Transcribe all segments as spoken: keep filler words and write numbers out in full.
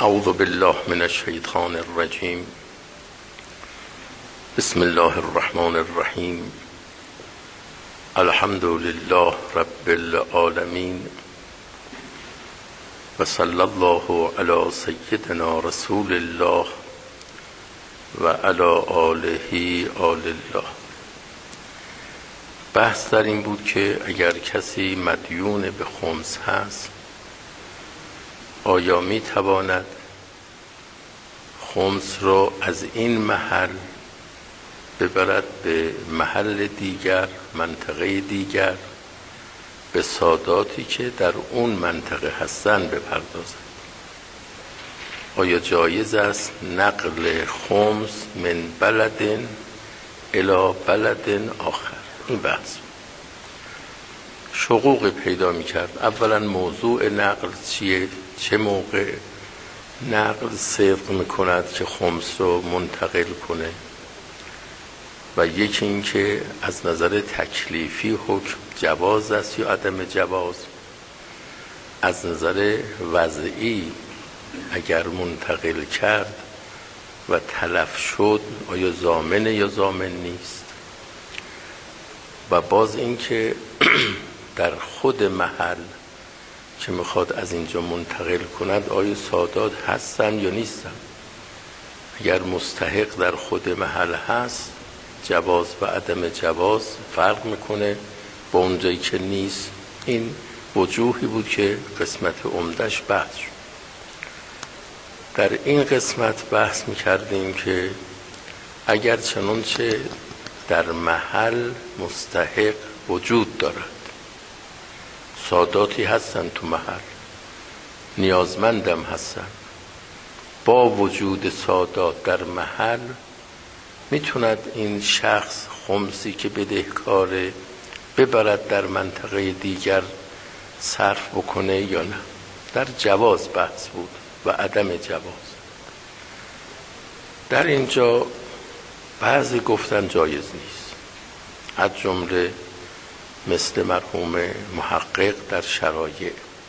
اعوذ بالله من الشیطان الرجیم. بسم الله الرحمن الرحیم. الحمد لله رب العالمین و صلی الله علی سیدنا رسول الله و علی آله آل الله. بحث در این بود که اگر کسی مدیون به خمس هست آیا می تواند خمس را از این محل ببرد به محل دیگر، منطقه دیگر، به ساداتی که در اون منطقه هستن بپردازد؟ آیا جایز است نقل خمس من بلد الی بلد آخر؟ این بحث شقوق پیدا می کرد. اولا موضوع نقل چیه؟ چه موقع نقل صدق می کند که خمس رو منتقل کنه؟ و یکی این که از نظر تکلیفی حکم جواز است یا عدم جواز. از نظر وضعی اگر منتقل کرد و تلف شد آیا ضامنه یا ضامن نیست؟ و باز این که در خود محل که میخواد از اینجا منتقل کند آیا سادات هستن یا نیستن؟ اگر مستحق در خود محل هست جواز و عدم جواز فرق میکنه با اونجایی که نیست. این وجوهی بود که قسمت عمدش بحث شد. در این قسمت بحث میکردیم که اگر چنانچه در محل مستحق وجود دارد، ساداتی هستن تو محل، نیازمندم هستن، با وجود سادات در محل میتوند این شخص خمسی که بدهکاره ببرد در منطقه دیگر صرف بکنه یا نه؟ در جواز بحث بود و عدم جواز. در اینجا بعضی گفتن جایز نیست، از جمله مثل مرحوم محقق در شرایع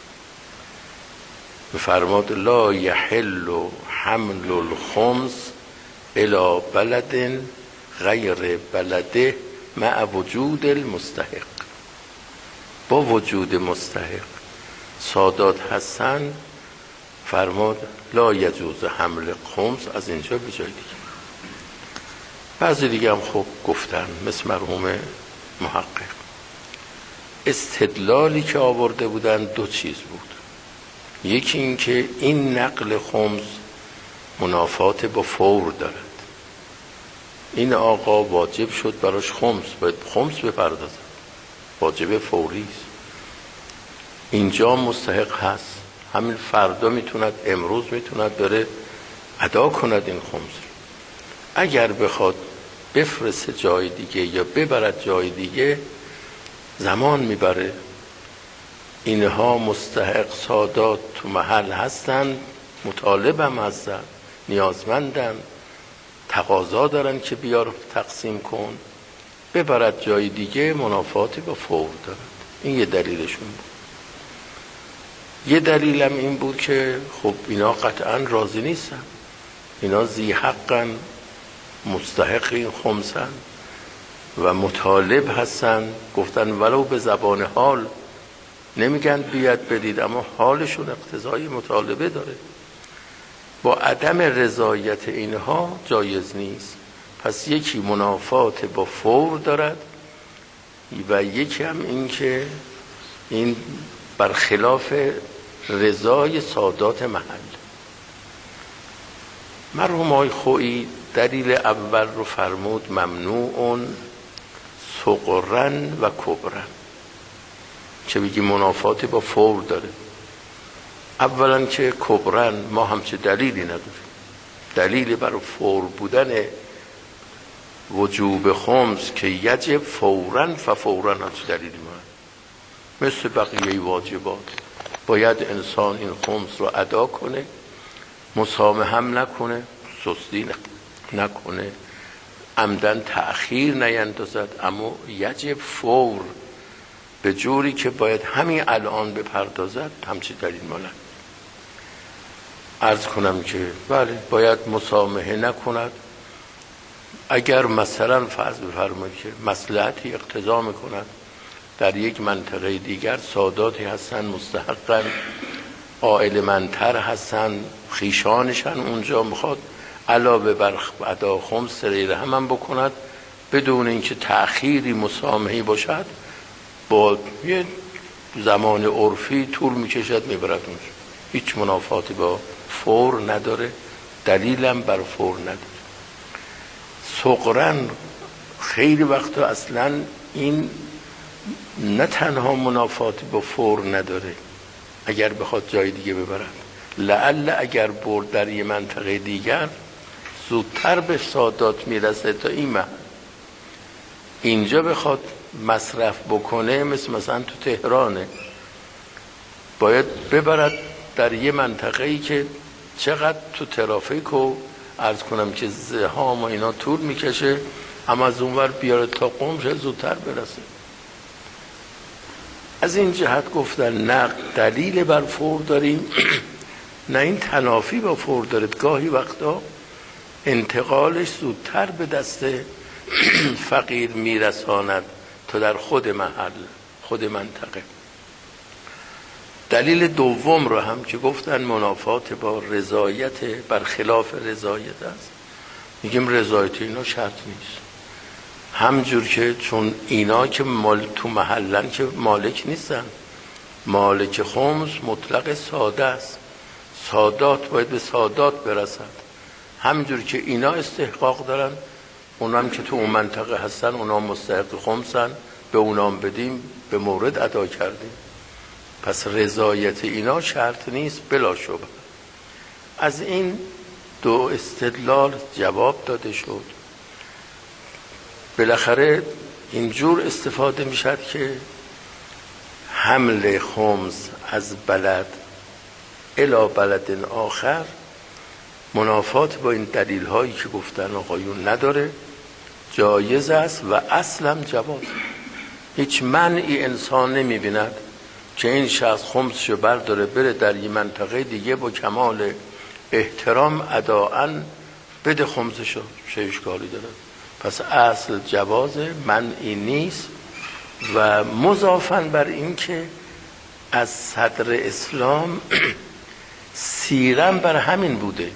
فرماد لا یحل حمل الخمس الی بلد غیر بلده مع وجود المستحق. با وجود مستحق سادات هستن، فرماد لا یجوز حمل خمس از اینجا به جای دیگه. بعضی دیگه هم خوب گفتن مثل مرحوم محقق. استدلالی که آورده بودن دو چیز بود. یکی این که این نقل خمس منافات با فور دارد. این آقا واجب شد براش خمس، باید خمس بپردازد، واجب فوری است. اینجا مستحق هست، همین فردا میتوند، امروز میتوند بره ادا کند این خمس. اگر بخواد بفرسته جای دیگه یا ببرد جای دیگه زمان میبره. اینها مستحق سادات تو محل هستن، مطالبم هستن، نیازمندن، تقاضا دارن که بیار تقسیم کن، ببرد جای دیگه منافاتی با فور دارد. این یه دلیلشون بود. یه دلیلم این بود که خب اینا قطعا راضی نیستن، اینا ذی حقن، مستحق این خمسن و مطالب هستن. گفتن ولو به زبان حال، نمیگن بیاد بدید، اما حالشون اقتضای مطالبه داره. با عدم رضایت اینها جایز نیست. پس یکی منافات با فور دارد و یکی هم این که این برخلاف رضای سادات محل. مرحوم آقای خویی دلیل اول رو فرمود ممنوعون صغرن و کبرن، که بگی منافات با فور داره. اولا که کبرن ما همچه دلیلی نداریم، دلیلی برای فور بودن وجوب خمس که یجب فورن ففورن همچه دلیلی ما، مثل بقیه واجبات باید انسان این خمس رو ادا کنه، مسامحه نکنه، سستی نکنه، عمدن تأخیر نیندازد، اما یجب فور به جوری که باید همین الان بپردازد، همچی دلیل مالن. عرض کنم که بله باید مسامحه نکند. اگر مثلا فرض بفرمایید که مصلحتی اقتضا میکند در یک منطقه دیگر ساداتی هستن مستحقاً عائل منتر هستن خیشانشن اونجا میخواد علاوه بر ادا خمس رحم هم بکند بدون اینکه تأخیری مسامحی باشد با یه زمان عرفی طول میکشد میبرد اونجا، هیچ منافاتی با فور نداره، دلیلم بر فور نداره. صغرن خیلی وقتا اصلا این نه تنها منافاتی با فور نداره، اگر بخواد جای دیگه ببرد لعل اگر برد در یه منطقه دیگر زودتر به سادات میرسه تا این محل. اینجا بخواد مصرف بکنه مثل مثلا تو تهرانه، باید ببرد در یه منطقه ای که چقدر تو ترافیک و عرض کنم که زحام و اینا طول میکشه، اما از اونور بیاره تا قم شه زودتر برسه. از این جهت گفتن نه دلیل بر فور داریم نه این تنافی با فور دارد. گاهی وقتا انتقالش زودتر به دست فقیر میرساند تا در خود محل خود منطقه. دلیل دوم رو هم که گفتن منافات با رضایت برخلاف رضایت است، میگیم رضایت اینا شرط نیست. همجور که چون اینا که مال تو محلن که مالک نیستن، مالک خمس مطلق ساده است، سادات باید به سادات برسد. همجور که اینا استحقاق دارن اونام که تو اون منطقه هستن اونا مستحق خمسن، به اونام بدیم به مورد ادا کردیم. پس رضایت اینا شرط نیست بلا شبه. از این دو استدلال جواب داده شد. بالاخره اینجور استفاده می شد که حمل خمس از بلد الی بلد آخر منافات با این دلیل هایی که گفتن آقایون نداره، جایز است و اصلا جواز. هیچ منعی انسان نمی بیند که این شخص خمسشو برداره بره در یه منطقه دیگه با کمال احترام اداعاً بده خمسشو، چه اشکالی داره؟ پس اصل جوازه، منعی نیست. و مضافاً بر این که از صدر اسلام سیرم بر همین بوده،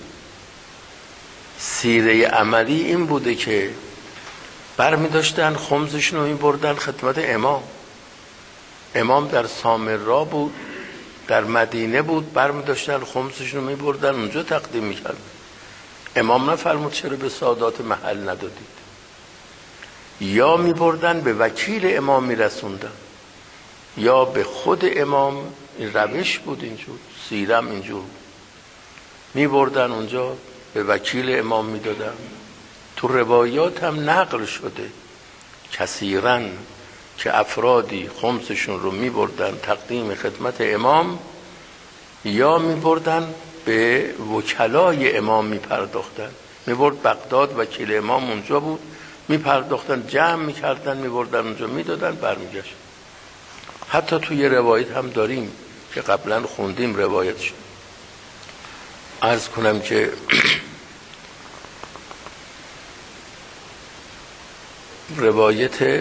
سیره عملی این بوده که برمی داشتن خمسشون رو می بردن خدمت امام. امام در سامرا بود، در مدینه بود، برمی داشتن خمسشون رو می بردن اونجا تقدیم می کردن. امام نفرمود چرا به سادات محل ندادید؟ یا می بردن به وکیل امام می رسوندن یا به خود امام. این روش بود، اینجور سیرم اینجور می بردن اونجا به وکیل امام می دادن. تو روایات هم نقل شده کثیراً که افرادی خمسشون رو می بردن تقدیم خدمت امام یا می بردن به وکلای امام می پرداختن. می برد بغداد وکیل امام اونجا بود، می پرداختن جمع می کردن می بردن اونجا می دادن برمیگشت. حتی توی روایت هم داریم که قبلا خوندیم روایت شد. عرض کنم که روایت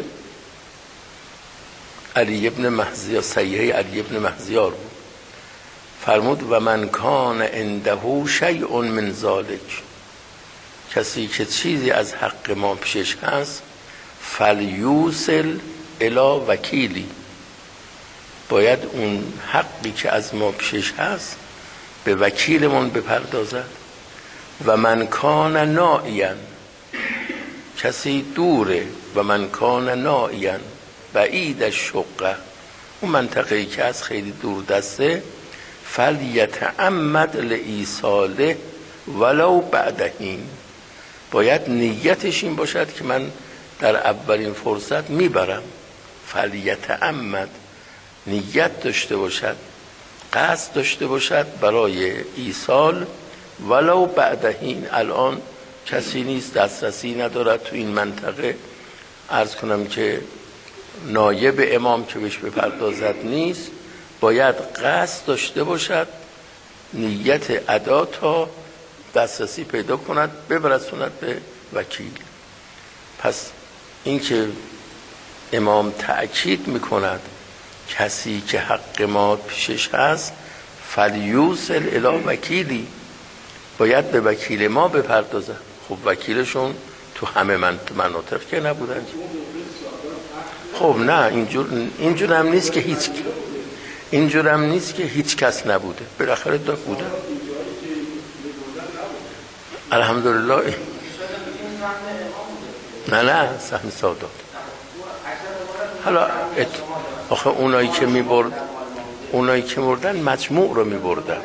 علی ابن مهزیار، صحیح علی ابن مهزیار بود، فرمود و من کان عنده شیء من ذلک، کسی که چیزی از حق ما پیشش هست فلیوصل الی وکیلی، باید اون حقی که از ما پیشش هست به وکیلمون بپردازد. و من کان نائیا، کسی دوره، و من کان نائیا بعید الشقه، اون منطقه‌ای که از خیلی دور دسته، فلیتعمد لایصاله ولو بعدهین، باید نیتش این باشد که من در اولین فرصت میبرم. فلیتعمد، نیت داشته باشد، قصد داشته باشد برای ایصال ولو بعدهین. الان کسی نیست، دسترسی ندارد تو این منطقه، عرض کنم که نایب امام که بهش بپردازد نیست، باید قصد داشته باشد نیت ادا تا دسترسی پیدا کند ببرسوند به وکیل. پس این که امام تأکید میکند کسی که حق ما پیشش هست فلیوصل الی وکیلی، باید به وکیل ما بپردازه. خب وکیلشون تو همه من مناطق که نبودن. خب نه اینجور اینجور هم نیست که هیچ اینجور هم نیست که هیچ کس نبوده، بالاخره دا بوده. الحمدلله. نه نه سهم سادات. حالا ات... آخه اونایی که میبرد اونایی که مردن مجموع رو میبردن،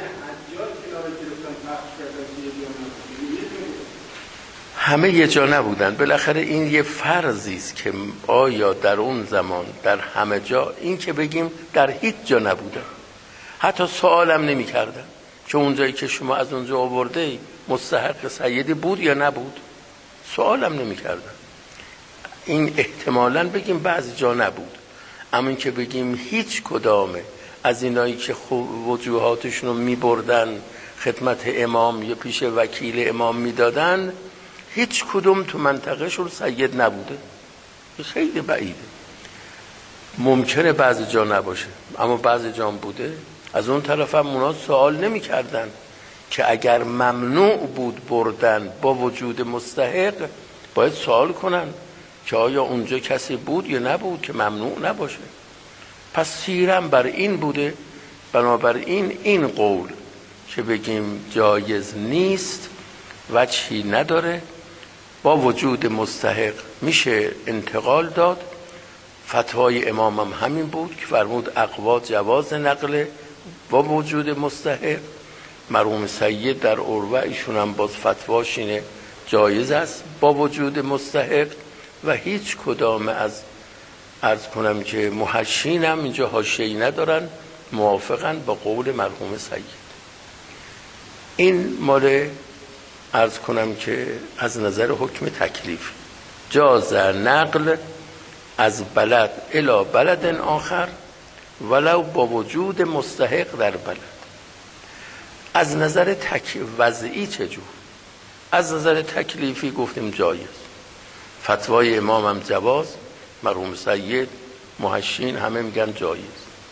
همه یه جا نبودن. بالاخره این یه فرضی است که آیا در اون زمان در همه جا، این که بگیم در هیچ جا نبودن، حتی سوالم نمی کردن که اونجایی که شما از اونجا آورده مستحق سیدی بود یا نبود، سوالم نمی کردن. این احتمالاً بگیم بعضی جا نبود، اما این که بگیم هیچ کدامه از اینایی که وجوهاتشون رو می بردن خدمت امام یا پیش وکیل امام می دادن، هیچ کدوم تو منطقه شون سید نبوده. خیلی بعیده. ممکنه بعضی جا نباشه اما بعضی جا بوده. از اون طرف هم اونا سوال نمی کردن که اگر ممنوع بود بردن با وجود مستحق، باید سوال کنن که آیا اونجا کسی بود یا نبود که ممنوع نباشه. پس سیرم بر این بوده. بنابراین این قول که بگیم جایز نیست وجهی نداره، با وجود مستحق میشه انتقال داد. فتوای امام هم همین بود که فرمود اقوا جواز نقل با وجود مستحق. مرحوم سید در عروه ایشون هم باز فتواش اینه جایز است با وجود مستحق، و هیچ کدام از عرض کنم که محشین هم اینجا حاشیه‌ای ندارن، موافقن با قول مرحوم سید. این مال عرض کنم که از نظر حکم تکلیف جاز نقل از بلد الی بلد آخر ولو با وجود مستحق در بلد. از نظر تک وضعی چجور؟ از نظر تکلیفی گفتیم جایز، فتوای امام هم جواز، مرحوم سید محشین همه میگن جایز.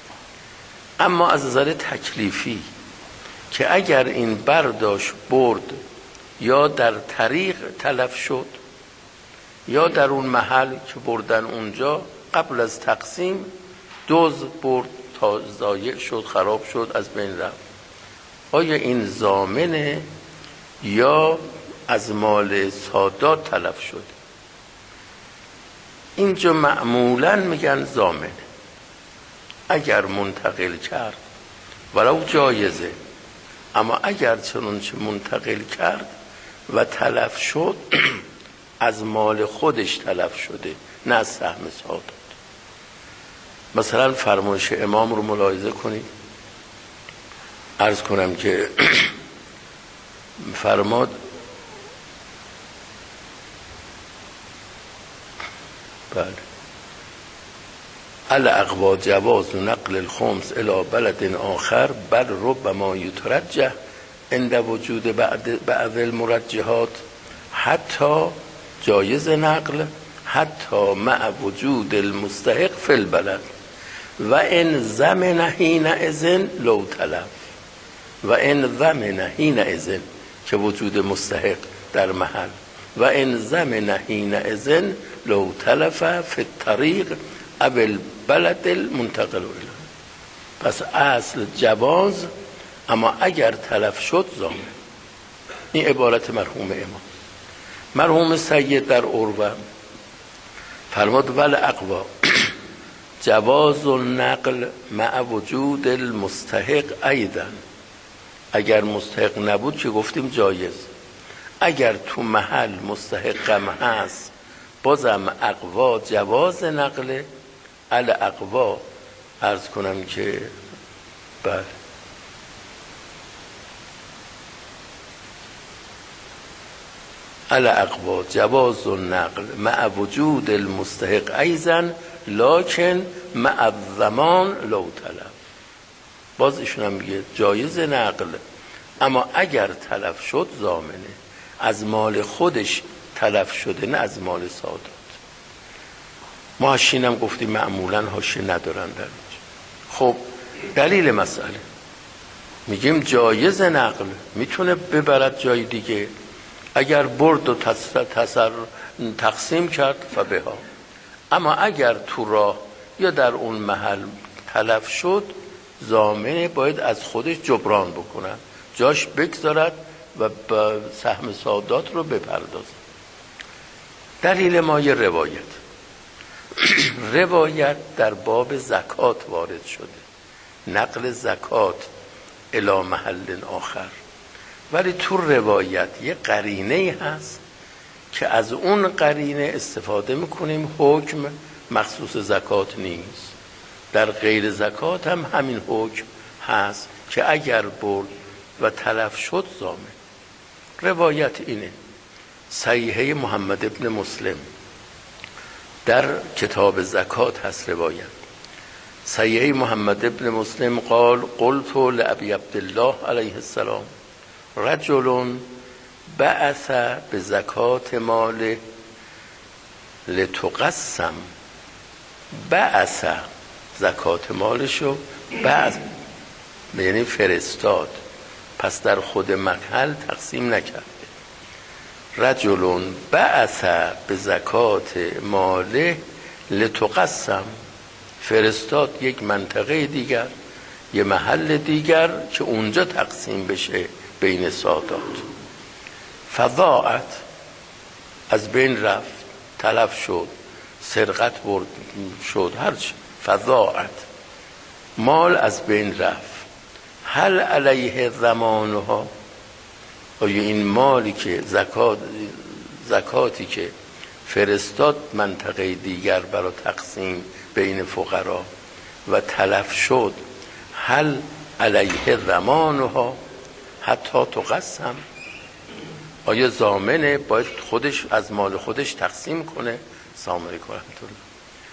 اما از نظر تکلیفی که اگر این برداشت برد یا در طریق تلف شد یا در اون محل که بردن اونجا قبل از تقسیم دوز برد تا ضایع شد، خراب شد، از بین رفت، آیا این ضامنه یا از مال سادات تلف شد؟ اینجا معمولاً میگن ضامنه. اگر منتقل کرد ولو جایزه، اما اگر چنانچه منتقل کرد و تلف شد از مال خودش تلف شده، نه از سهم سادات. مثلا فرمایش امام رو ملاحظه کنید. عرض کنم که فرماد بله الاقوا جواز نقل الخمس الى بلد آخر بل ربما یترجح عند وجود بعد بعض المرجحات حتی جایز نقل حتی مع وجود المستحق فی البلد و ان ضمن حینئذ لو تلف و ان ضمن حینئذ که وجود مستحق در محل و ان ضمن حینئذ لو تلف فی الطریق او البلد المنتقل الیه. پس اصل جواز، اما اگر تلف شد ضامن. این عبارت مرحوم امام. مرحوم سید در عروه فرمود ول اقوا جواز النقل مع وجود المستحق ایضا. اگر مستحق نبود که گفتیم جایز، اگر تو محل مستحقم هست بازم اقوا جواز نقل ال اقوا. عرض کنم که بله ال اقوا جواز النقل مع وجود المستحق ایضا لکن مع الضمان لو تلف. باز ایشون هم میگه جایز نقل اما اگر تلف شد ضامنه، از مال خودش تلف شده نه از مال سادات. ما حاشیه‌ام گفتیم معمولا حاشیه ندارن در اینجا. خب دلیل مسئله میگیم جایز نقل میتونه ببرد جای دیگه، اگر برد و تصر تقسیم کرد فبها، اما اگر تو راه یا در اون محل تلف شد ضامن باید از خودش جبران بکنن، جاش بگذارد و سهم سادات رو بپردازد. دلیل ما یه روایت روایت در باب زکات وارد شده، نقل زکات الی محل آخر، ولی تو روایت یه قرینه هست که از اون قرینه استفاده میکنیم، حکم مخصوص زکات نیست. در غیر زکات هم همین حکم هست که اگر برد و تلف شد ضامن. روایت اینه، صحیحه محمد ابن مسلم در کتاب زکات هست روایت. صحیحه محمد ابن مسلم قال قلت لابی عبدالله علیه السلام رجل بعث بزکات ماله لتقسم. بعث زکات مالشو بعث یعنی فرستاد، پس در خود محل تقسیم نکرده. رجل بعث بزکات ماله لتقسم، فرستاد یک منطقه دیگر، یه محل دیگر که اونجا تقسیم بشه بین سادات. فضاعت، از بین رفت، تلف شد، سرقت برد شد، هرچی، فضاعت، مال از بین رفت. هل علیه ضمانها، آیا این مالی که زکات زکاتی که فرستاد منطقه دیگر برای تقسیم بین فقرا و تلف شد، هل علیه ضمانها حتی تقسم، آیا ضامنه باید خودش از مال خودش تقسیم کنه؟ سلام علیکم رحمت الله.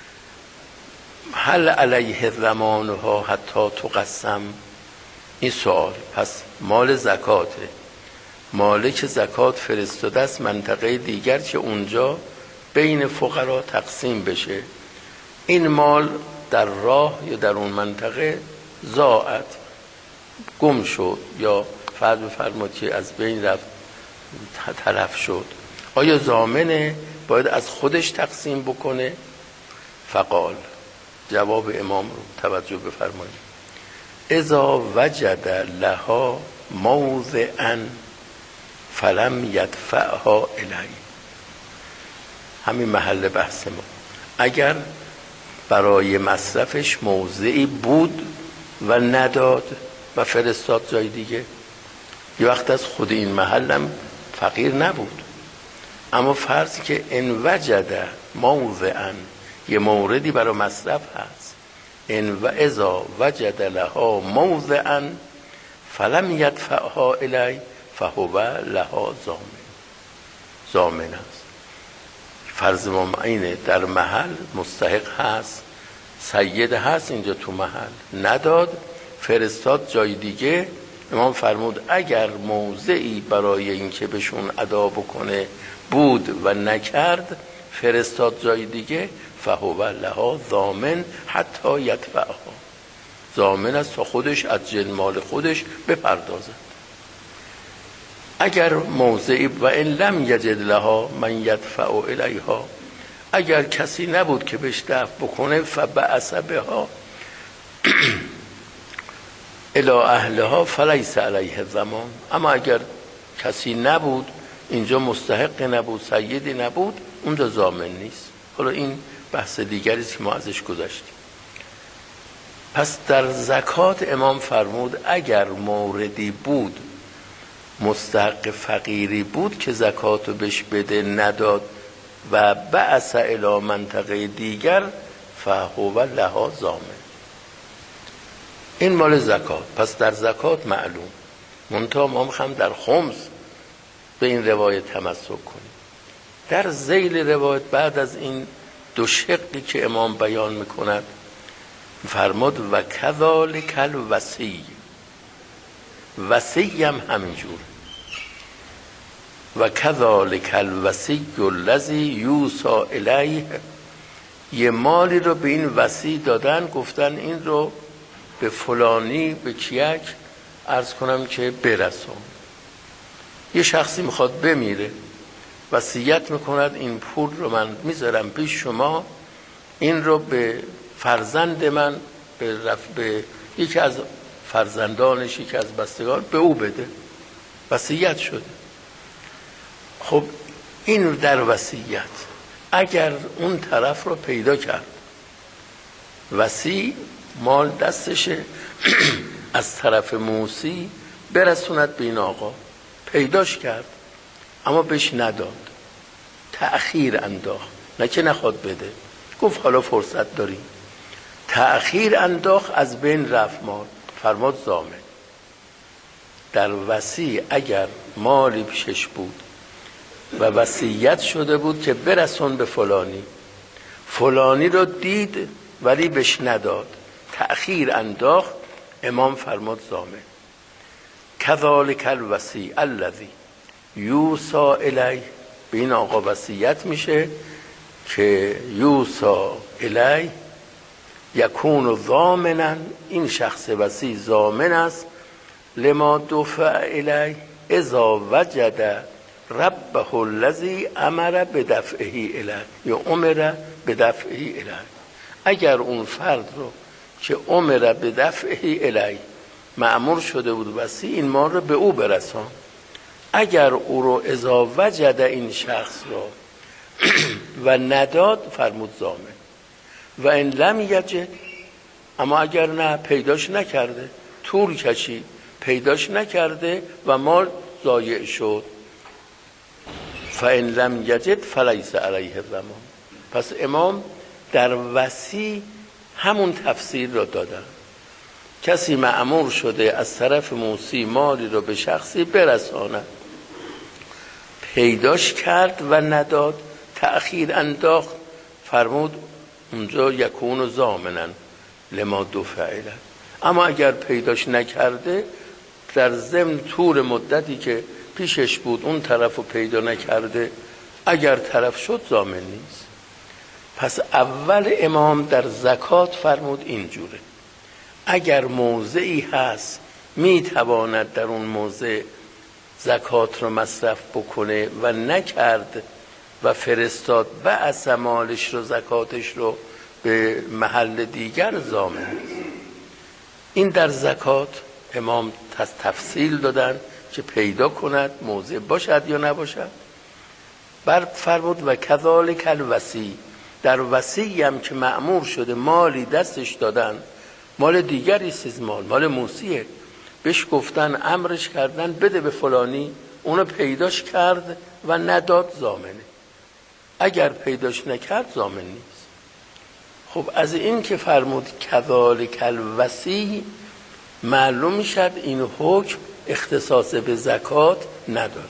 هل علیه ضمانها حتی تقسم، این سوال. پس مال زکاته، مالی که زکات فرستاده است منطقه دیگر که اونجا بین فقرا تقسیم بشه، این مال در راه یا در اون منطقه ضاعت، گم شد یا فرض بفرمایید که از بین رفت، تلف شد، آیا ضامنه باید از خودش تقسیم بکنه؟ فقال، جواب امام رو توجه بفرمایید، اذا وجد لها موضعا فلم یدفعها الیه. همین محل بحث ما، اگر برای مصرفش موضعی بود و نداد و فرستاد جای دیگه، یه وقت از خود این محلم فقیر نبود، اما فرض که ان وجد موضعا، یه موردی برای مصرف هست، ان و اذا وجد لها موضعا فلم یدفعها الی فهو لها ضامن. ضامن است. فرض ما اینه در محل مستحق هست، سید هست اینجا تو محل، نداد فرستاد جای دیگه، امام فرمود اگر موضعی برای اینکه بهشون ادا بکنه بود و نکرد، فرستاد جای دیگه، فهو لها ضامن حتی یدفعها، ضامن است تا خودش از جن مال خودش بپردازد. اگر موضعی و ان لم یجد لها من یدفع الیها، اگر کسی نبود که بهش دفع بکنه، فبعث بها الی اهلها فلیس علیه ضمان. اما اگر کسی نبود، اینجا مستحق نبود، سیدی نبود، اون ضامن نیست. حالا این بحث دیگری است که ما ازش گذشتیم. پس در زکات امام فرمود اگر موردی بود، مستحق فقیری بود که زکاتو بهش بده نداد و بعث الی منطقه دیگر، فهو لها ضامن. این مال زکات. پس در زکات معلوم، منتها ما میخوام در خمس به این روایت تمسک کنیم. در ذیل روایت بعد از این دو شقی که امام بیان میکند فرمود و کذالک الوصی، وصی هم همینجور. و کذالک الوصی الذی یوصی الیه، یه مالی رو به این وصی دادن، گفتن این رو به فلانی به کیک عرض کنم که برسون. یه شخصی میخواد بمیره، وصیت میکند این پول رو من میذارم پیش شما، این رو به فرزند من، به, رف... به یکی از فرزندانش، یکی از بستگان به او بده. وصیت شده. خب این در وصیت اگر اون طرف رو پیدا کرد، وصی مال دستشه، از طرف موصی برسوند به این آقا، پیداش کرد اما بهش نداد، تأخیر انداخت، نه که نخواد بده، گفت حالا فرصت داریم، تأخیر انداخت، از بین رفت مال، فرماد ضامن. در وصی اگر مالی پیشش بود و وصیت شده بود که برسون به فلانی، فلانی رو دید ولی بهش نداد، تأخیر انداخت، امام فرماد ضامن. کذالک الوصی الذی یوصی الیه، به این آقا وصیت میشه که یوصی الیه یکون ضامنا، این شخص وصی ضامن است، لما دفع الیه اذا وجد ربه الذی امر بدفعه الیه یا امر بدفعه الیه. اگر اون فرد رو که امر بدفعه الیه مأمور شده بود وصی این مال رو به او برسان، اگر او رو اذا وجد این شخص رو و نداد فرمود ضامن. و ان لم یجد، اما اگر نه پیداش نکرده، طول کشید پیداش نکرده و مال ضایع شد، فان لم یجد فلیس علیه الضمان. پس امام در وصی همون تفسیر را دادن. کسی مأمور شده از طرف موصی مالی رو به شخصی برساند، پیداش کرد و نداد، تأخیر انداخت، فرمود اونجا یکون ضامنا لما دفع الیه. اما اگر پیداش نکرده، در ضمن طول مدتی که پیشش بود اون طرف رو پیدا نکرده، اگر طرف شد ضامن نیست. پس اول امام در زکات فرمود اینجوره، اگر موضعی هست میتواند در اون موضع زکات رو مصرف بکنه و نکرد و فرستاد بعث مالش رو زکاتش رو به محل دیگر، ضامن. این در زکات امام تفصیل دادن که پیدا کند موضع باشد یا نباشد. بعد فرمود و کذالک الوصی، در وصی هم که مأمور شده مالی دستش دادن، مال دیگری است، مال مال موصیه، بهش گفتن امرش کردن بده به فلانی، اونو پیداش کرد و نداد، ضامنه. اگر پیداش نکرد ضامن نیست. خب از این که فرمود کذالک الوصی معلوم میشد این حکم اختصاص به زکات نداره،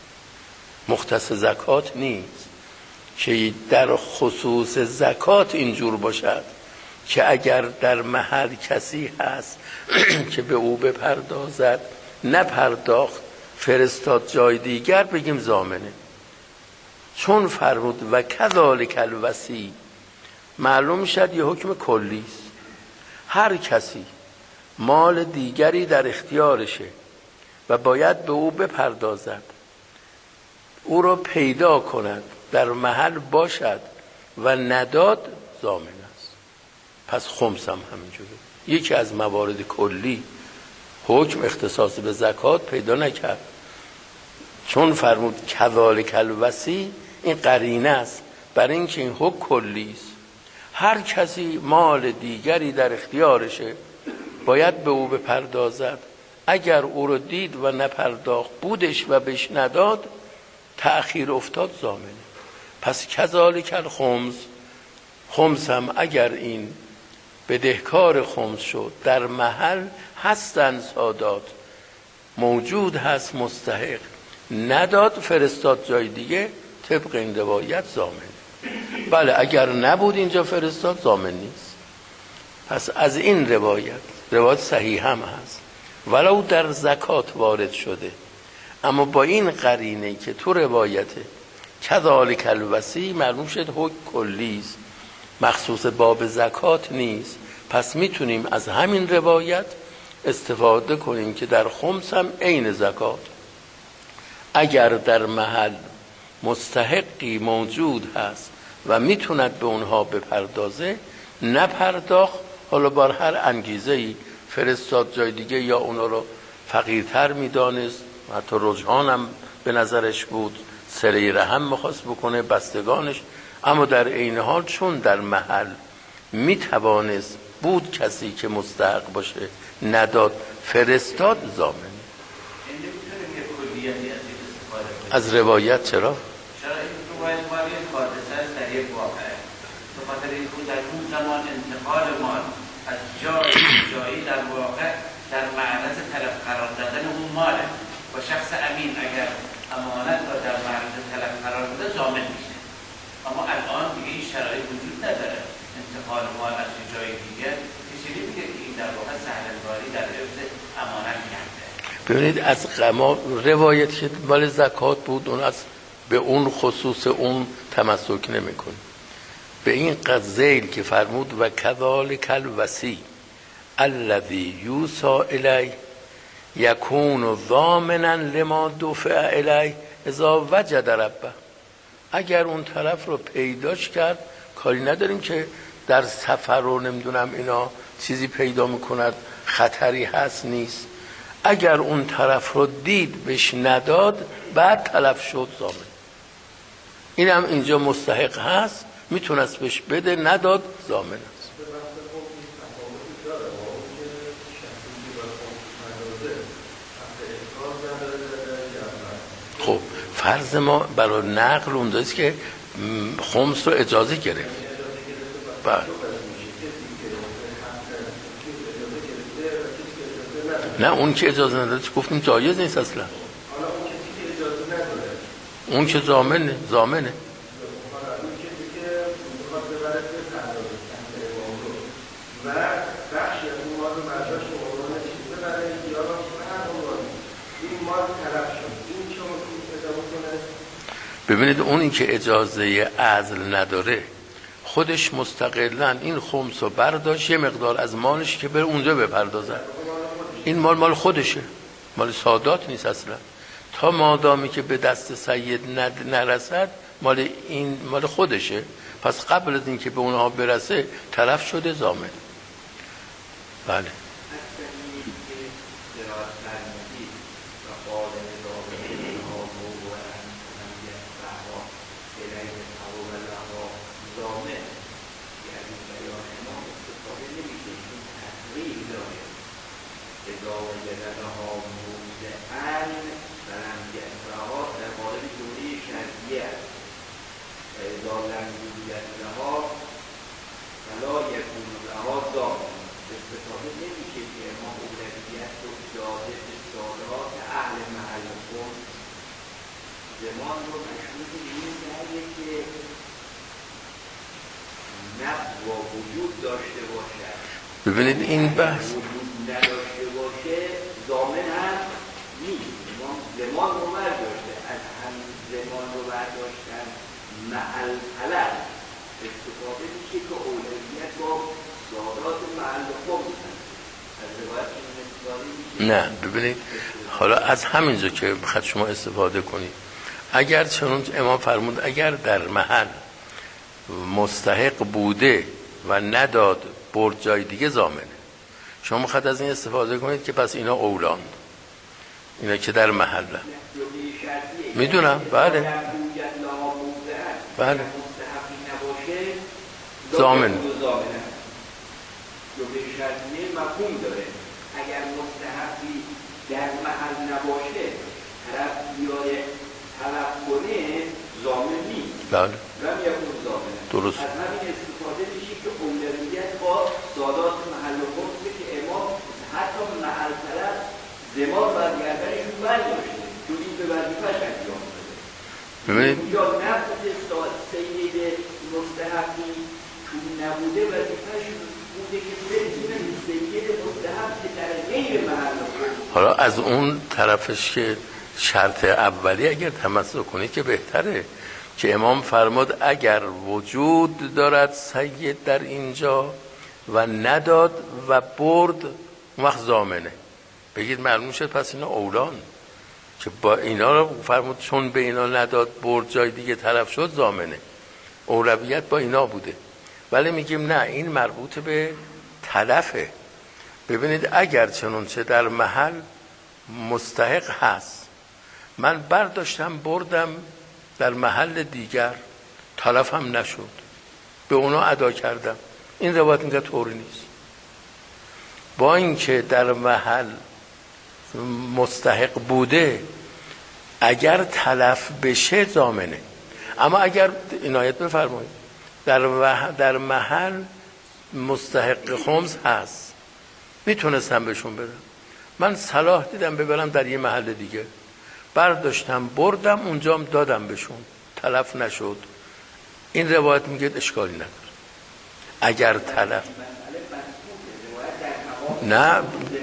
مختص زکات نیست، که در خصوص زکات اینجور باشد که اگر در محل کسی هست که به او بپردازد، نپرداخت، فرستاد جای دیگر، بگیم ضامنه. چون فرمود و کذالک الوصی، معلوم شد یه حکم کلی است. هر کسی مال دیگری در اختیارشه و باید به او بپردازد، او را پیدا کند، در محل باشد و نداد، ضامن است. پس خمس هم همینجوره، یکی از موارد کلی، حکم اختصاص به زکات پیدا نکرد. چون فرمود کذالک الوصی، این قرینه است برای اینکه این حکم کلی است. هر کسی مال دیگری در اختیارشه باید به او بپردازد، اگر او رو دید و نپرداخت بودش و بهش نداد، تأخیر افتاد، ضامنه. پس کذالک الخمس، خمس هم اگر این بدهکار خمس شد، در محل هستن سادات، موجود هست مستحق، نداد، فرستاد جای دیگه، طبق این روایت ضامن. بله اگر نبود اینجا فرستاد، ضامن نیست. پس از این روایت، روایت صحیح هم هست، ولو در زکات وارد شده، اما با این قرینه که تو روایته کذالک الوصی معلوم شد حکم کلی است، مخصوص باب زکات نیست. پس میتونیم از همین روایت استفاده کنیم که در خمس هم عین زکات اگر در محل مستحقی موجود هست و میتوند به اونها بپردازه، نپرداخت، حالا بر هر انگیزه‌ای فرستاد جای دیگه یا اونا رو فقیرتر میدانست، حتی رجحان هم به نظرش بود، سره رحم میخواست بکنه بستگانش، اما در عین حال چون در محل میتوانست بود کسی که مستحق باشه نداد فرستاد، ضامن. از روایت چرا؟ چرا این روایت مالی حادثه است در یک واقعه، به خاطر اینکه در اون زمان انتقال مال از جایی جایی در واقع در معرض طلب قرار دادن اون ماله و شخص امین اگر امانت را در معرض طلب قرار بده ضامن میشه. اما الان دیگه این شرایط وجود نداره، انتقال مال از جای دیگه کسی نمیگه که این در واقع سهل‌انگاری در حفظ امانت کرده. ببینید از قما روایت که مال زکات بود اون از به اون خصوص اون تمسک نمی‌کنه، به این قضیل که فرمود و کذالک الوصی الذی یوصی الی یکون ضامنا لما دفع الی اذا وجد ربه. اگر اون طرف رو پیداش کرد کاری نداریم که در سفر رو نمیدونم اینا چیزی پیدا میکند خطری هست نیست، اگر اون طرف رو دید بهش نداد بعد تلف شد ضامن. این هم اینجا مستحق هست میتونست بهش بده نداد ضامن است. خب فرض ما برای نقل اونجاست که خمس رو اجازه گرفت. بله نه اون که اجازه نداره گفتیم جایز نیست اصلا. اون که ضامنه ضامنه و بخش اون مال رو برداشت به عنوان چیز برای یا هر عنوان این مال طرف شد، این چه ممکنه پیدا بکنه؟ ببینید اونی که اجازه عزل نداره خودش مستقلاً این خمس رو برداشت یه مقدار از مالش که بره اونجا بپردازه، این مال مال خودشه، مال سادات نیست اصلا. تا مادامی که به دست سید نرسد مال این مال خودشه، پس قبل از اینکه به اونها برسه طرف شده ضامن. بله زمان رو مشروط این درگه که نقض و وجود داشته باشد. ببینید این بحث وجود نداشته باشه ضامن هم نیست. زمان رو برداشته، از همین زمان رو برداشتن محل طلب استفاده میشه که اولویت با سادات محل خود هست. از روایت که استفاده میشه نه. ببینید حالا از همینجا که بخواد شما استفاده کنید، اگر چنون امام فرمود اگر در محل مستحق بوده و نداد برد جای دیگه ضامنه، شما میخواد از این استفاده کنید که پس اینا اولاند، اینا که در محل میدونم. بله بله ضامن مفهوم داره. اگر مستحقی در محل نباشه طرف بیاره طلب کنه ضامن نیست. بله رم یکون ضامن. درست. از همین استفاده میشه که اولویت با سادات محل خمسه که امام حتی محل طلب زمان برگردنشون برداشته چون این به وظیفه‌اش انجام داده. ببینید اونجا نفت سید مستحقی چون نبوده وظیفه‌اش بوده که بتونه سید مستحب که در غیر محل. حالا از اون طرفش که شرط اولی اگر تمسک کنید که بهتره، که امام فرمود اگر وجود دارد سید در اینجا و نداد و برد وقت ضامنه. بگید معلوم شد پس اینا اولان که با اینا رو فرمود چون به اینا نداد برد جای دیگه طرف شد ضامنه، اولویت با اینا بوده. ولی میگیم نه، این مربوط به تلفه. ببینید اگر چنانچه در محل مستحق هست، من برداشتم بردم در محل دیگر تلفم نشد، به اونا ادا کردم، این روایت اینجا طوری نیست. با اینکه در محل مستحق بوده اگر تلف بشه ضامنه. اما اگر عنایت بفرمایید در در محل مستحق خمس هست، میتونستم بهشون بدم، من صلاح دیدم ببرم در یه محل دیگه، برداشتم بردم اونجام دادم بهشون، تلف نشد، این روایت میگه اشکالی نداره. اگر تلف نه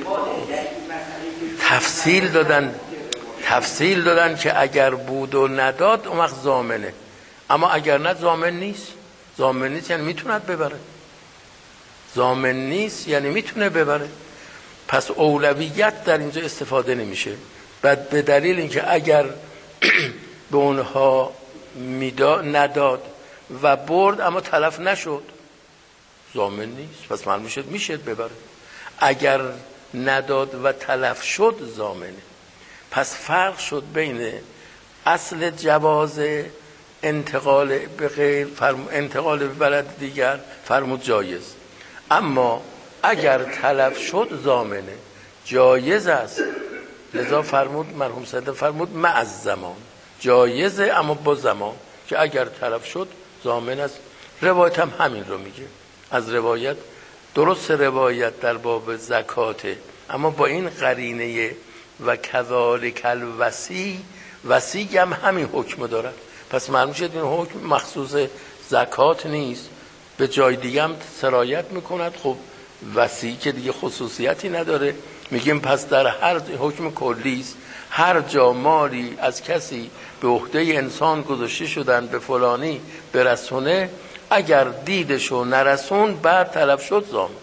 تفصیل دادن تفصیل دادن که اگر بود و نداد اون وقت ضامنه، اما اگر نه ضامن نیست. ضامن نیست یعنی میتوند ببره، ضامن نیست یعنی میتونه ببره. پس اولویت در اینجا استفاده نمیشه. بعد به دلیل اینکه اگر به اونها میداد نداد و برد اما تلف نشد ضامن نیست، پس معلوم شد میشه ببره. اگر نداد و تلف شد ضامنه. پس فرق شد بین اصل جواز انتقال به غیر فرم... انتقال به بلد دیگر فرمود جایز، اما اگر تلف شد ضامنه، جایز است. لذا فرمود مرحوم صدر فرمود مع از زمان، جایزه اما با زمان، که اگر تلف شد ضامن است. روایت هم همین رو میگه. از روایت درست روایت در باب زکاته، اما با این قرینه و کذالک الوصی، وصی هم همین حکم دارد. پس معلوم شد این حکم مخصوص زکات نیست، به جای دیگه هم سرایت میکند. خب وصی که دیگه خصوصیتی نداره، میگیم پس در هر حکم کلی است، هر جا مالی از کسی به عهده انسان گذاشته شدن به فلانی برسونه، اگر دیدشو نرسون بعد تلف شد ضامن.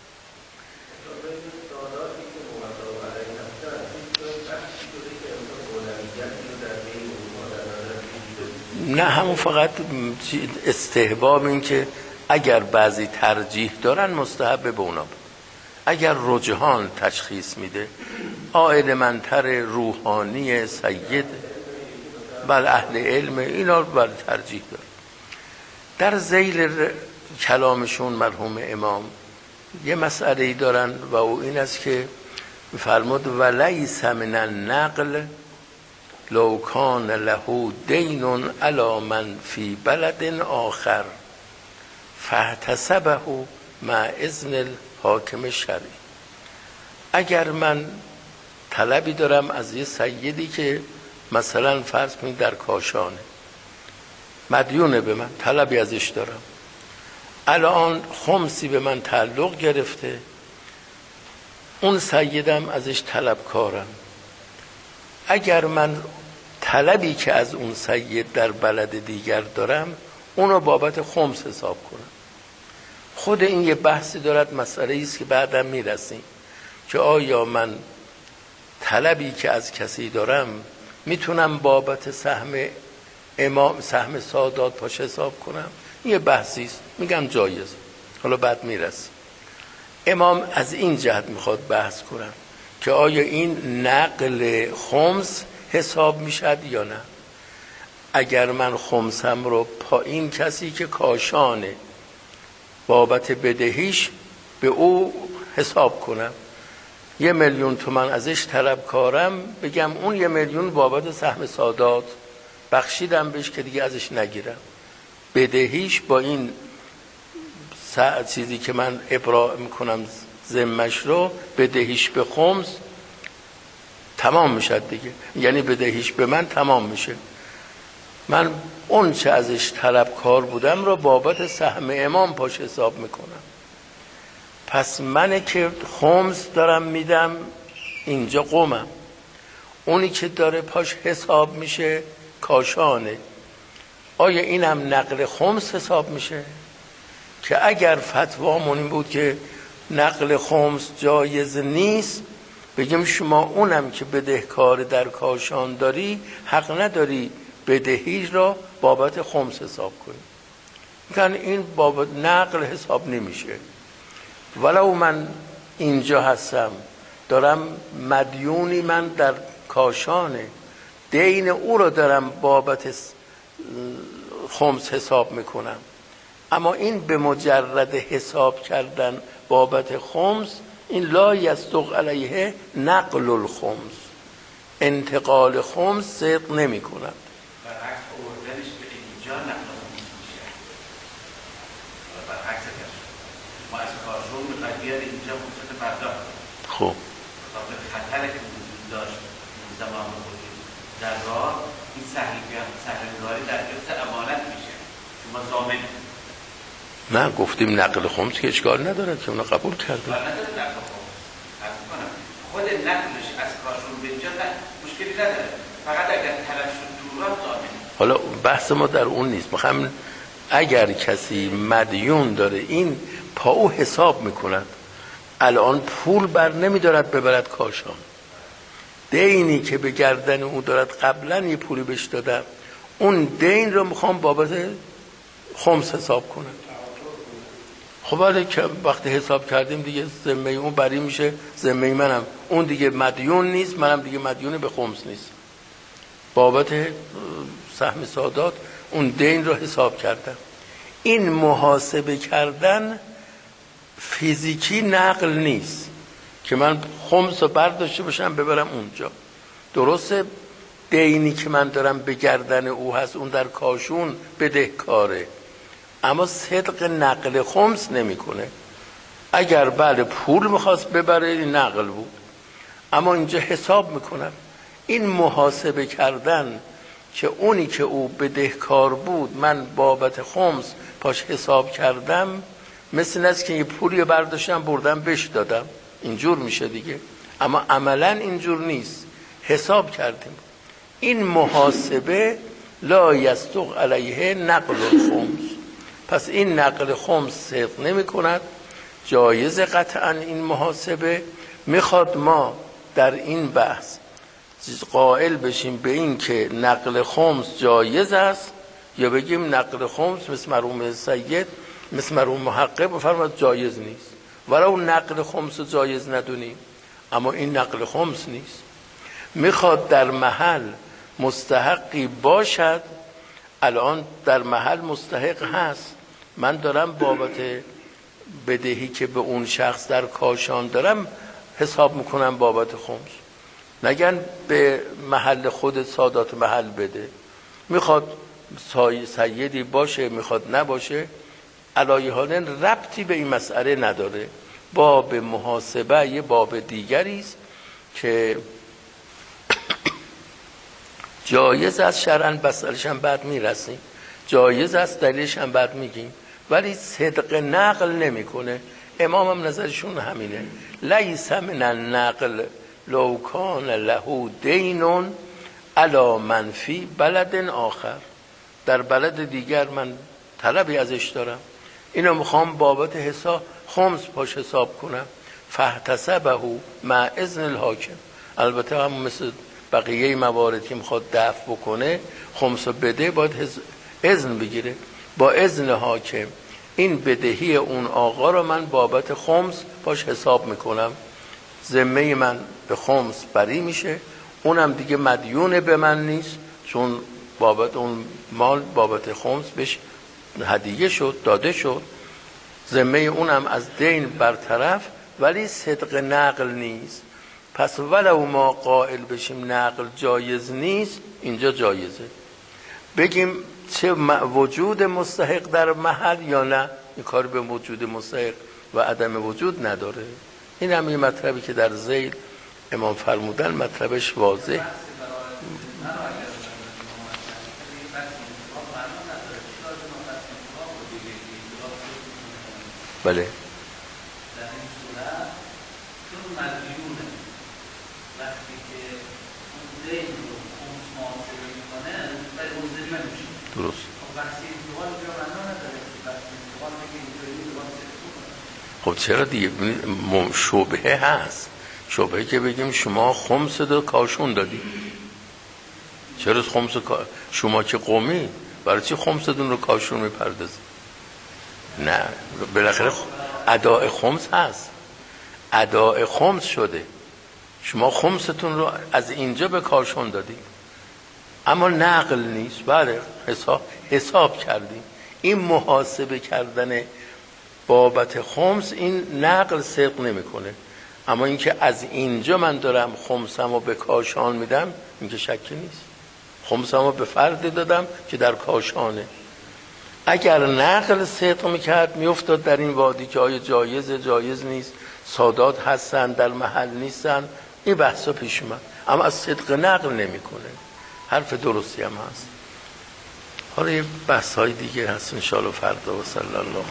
نه همون فقط استحباب، این که اگر بعضی ترجیح دارن مستحب به اونا بود. اگر رجحان تشخیص میده عائل منتر روحانی سید بل اهل علم اینا بل ترجیح داره. در ذیل کلامشون مرحوم امام یه مسئله‌ای دارن و او این است که فرمود ولیس من النقل لو کان له دین علی من فی بلد آخر فاحتسبه مع اذن الحاکم شرعی. اگر من طلبی دارم از یه سیدی که مثلا فرض کنید در کاشانه، مدیونه به من، طلبی ازش دارم، الان خمسی به من تعلق گرفته، اون سیدم ازش طلبکارم، اگر من طلبی که از اون سید در بلد دیگر دارم اونو بابت خمس حساب کنم. خود این یه بحثی دارد، مسئله است که بعدم میرسیم که آیا من طلبی که از کسی دارم میتونم بابت سهم امام سهم سادات پاش حساب کنم. یه بحثی است، میگم جایز، حالا بعد میرسیم. امام از این جهت میخواد بحث کنم که آیا این نقل خمس حساب میشد یا نه. اگر من خمسم رو پا این کسی که کاشانه بابت بدهیش به او حساب کنم، یه میلیون تومن ازش طلبکارم، بگم اون یه میلیون بابت سهم سادات بخشیدم بهش که دیگه ازش نگیرم، بدهیش با این چیزی که من ابراء میکنم ذمش رو، بدهیش به خمس تمام میشه دیگه، یعنی بدهیش به من تمام میشه. من اون چه ازش طلبکار بودم رو بابت سهم امام پاش حساب میکنم. پس من که خمس دارم میدم اینجا قومم، اونی که داره پاش حساب میشه کاشانه. آیا اینم نقل خمس حساب میشه؟ که اگر فتوامون این بود که نقل خمس جایز نیست، بگیم شما اونم که بدهکار در کاشان داری حق نداری بدهی را بابت خمس حساب کنی. میگن این بابت نقل حساب نمیشه. ولو من اینجا هستم دارم مدیونی من در کاشانه، دین او رو دارم بابت خمس حساب میکنم، اما این به مجرد حساب کردن بابت خمس این لا یصدق علیه نقل الخمس، انتقال خمس صدق نمی کند. برعکس اوردنش به اینجا نقل خمس میشه. برعکس ما از کارشون میخواید بیاد اینجا خمسات پرداخت. خب به خطر که وجود داشت زمان بودیم در راه این سهلنگاری در جبت امانت میشه، شما ضامن. نه گفتیم نقل خمس که اشکال نداره که اونا قبول کرده. نداره نقل خمس. عرض کنم خود نقلش از کارشون به اینجا مشکلی نداره، فقط اگر طلب شد تو راه ضامن. حالا بحث ما در اون نیست. میخوام اگر کسی مدیون داره این پا او حساب میکند، الان پول بر نمیدارد ببرد کاشان، دینی که به گردن او دارد قبلا یه پولی بهش دادم، اون دین رو میخوام بابت خمس حساب کنم. خب حالا که وقتی حساب کردیم دیگه ذمه اون بری میشه، ذمه منم، اون دیگه مدیون نیست، منم دیگه مدیون به خمس نیست، بابت سهم سادات اون دین رو حساب کردم. این محاسبه کردن فیزیکی نقل نیست که من خمس رو برداشته باشم ببرم اونجا. درسته دینی که من دارم به گردن او هست اون در کاشون بدهکاره، اما صدق نقل خمس نمیکنه. اگر بله پول میخواست ببره این نقل بود، اما اینجا حساب میکنم. این محاسبه کردن که اونی که او بدهکار بود من بابت خمس پاش حساب کردم، مثل این است که یه پولی برداشتم بردم بهش دادم، اینجور میشه دیگه. اما عملا اینجور نیست، حساب کردیم. این محاسبه لا یصدق علیه نقل الخمس، پس این نقل خمس صدق نمی کند، جایز قطعا این محاسبه. میخواد ما در این بحث قائل بشیم به این که نقل خمس جایز است، یا بگیم نقل خمس مثل مرحوم سید مثل مرحوم محقق بفرماد جایز نیست. ولو نقل خمس جایز ندونیم، اما این نقل خمس نیست. میخواد در محل مستحقی باشد، الان در محل مستحق هست، من دارم بابت بدهی که به اون شخص در کاشان دارم حساب میکنم بابت خمس. نگن به محل خود سادات محل بده، میخواد سیدی باشه میخواد نباشه، علایه حال ربطی به این مسئله نداره. باب محاسبه یه باب دیگری است که جایز است شرعاً، بسالش هم بعد میرسیم، جایز است دلیلش هم بعد میگیم، ولی صدق نقل نمیکنه. امام هم نظرشون همینه، لیس من النقل لو کان له دین علی من فی بلد آخر، در بلد دیگر من طلبی ازش دارم، اینو میخوام بابت حساب خمس پاش حساب کنم، فاحتسبه مع اذن الحاکم. البته هم مثل بقیه موارد که میخواد دفع بکنه خمس بده باید اذن بگیره، با اذن حاکم این بدهی اون آقا رو من بابت خمس پاش حساب میکنم، ذمه من به خمس بری میشه، اونم دیگه مدیون به من نیست، چون بابت اون مال بابت خمس بهش هدیه شد داده شد، ذمه اونم از دین برطرف، ولی صدق نقل نیست. پس ولو ما قائل بشیم نقل جایز نیست، اینجا جایزه. بگیم چه وجود مستحق در محل یا نه، این کار به وجود مستحق و عدم وجود نداره. این هم یه مطلبی که در ذیل امام فرمودن مطلبش واضح. بله درست. خب چرا دیگه شبهه هست، شبهه که بگیم شما خمس دو کاشون دادی، چرا خمس شما که قومی برای چی خمستون رو کاشون میپردازی؟ نه بالاخره اداء خمس هست، اداء خمس شده، شما خمستون رو از اینجا به کاشون دادی، اما نقل نیست. بله حساب حساب کردیم، این محاسبه کردن بابت خمس این نقل صدق نمیکنه، اما اینکه از اینجا من دارم خمسمو به کاشان میدم این که شکی نیست، خمسمو به فرد دادم که در کاشانه. اگر نقل صدق میکرد میافتاد در این وادی که آیا جایزه جایز نیست، سادات هستن در محل نیستن، این بحثا پیش اومد، اما از صدق نقل نمیکنه. حرف درستی هم هست. حالا یه بحث های دیگه هست ان شاء الله فردا و صلی الله